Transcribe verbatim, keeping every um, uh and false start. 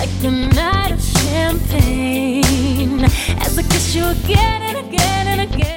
like a night of champagne as I kiss you again and again and again.